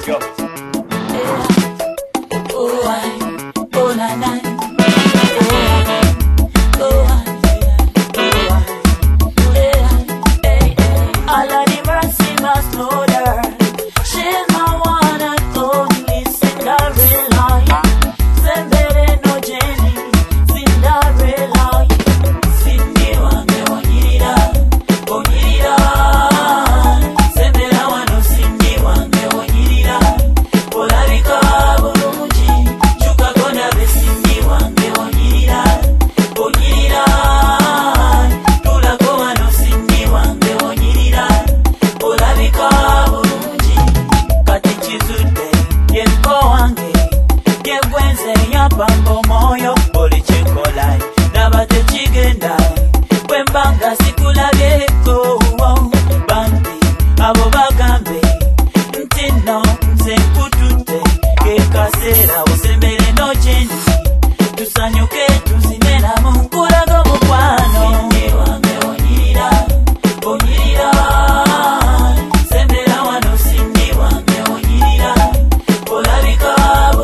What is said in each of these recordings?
Go. Oh, na na. Bambo moyo oli chikola nabate chigenda wembanga sikulabeko bambi abo bagambe ntino nze kutute kekasera usembere no jendi tusanyuke tuzinena munkulago mukwano wange onyirira onyirira sembera wano sindi wange onyirira olabika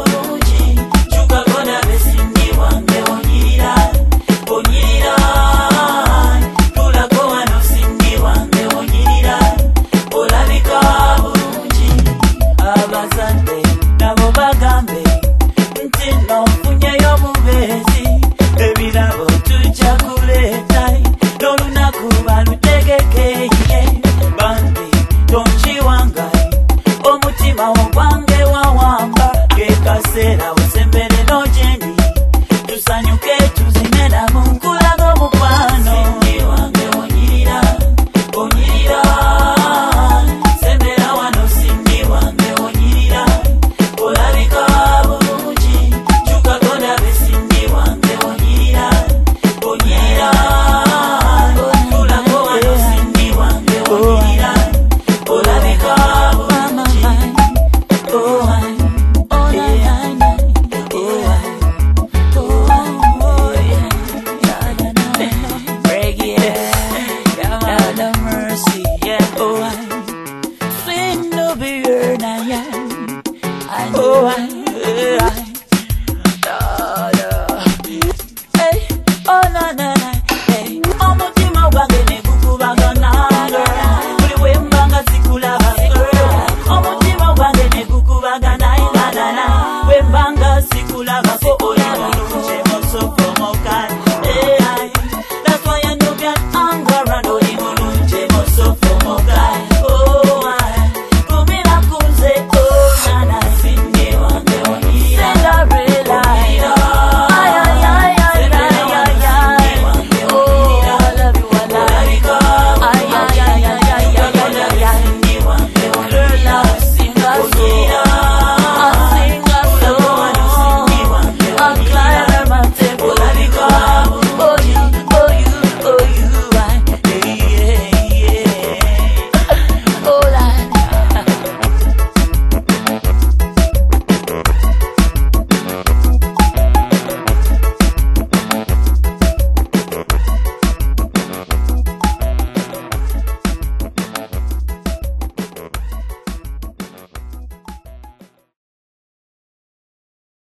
nabo bagambe ntino mfunyeyo mubezi ebirabo tujja kuleta n'olunaku balutegekeye bambi tonkiwanga omutima ogwange wawamba kekaseera usembere nojendi tusanyuke tuzinena munkulago mukwano wange onyirira onyirira sembera wano sindi wange onyirira olabika bulungi chukagonda besindi wange onyirira onyirira tulako wano sindi wange onyirira olabika bulungi oh,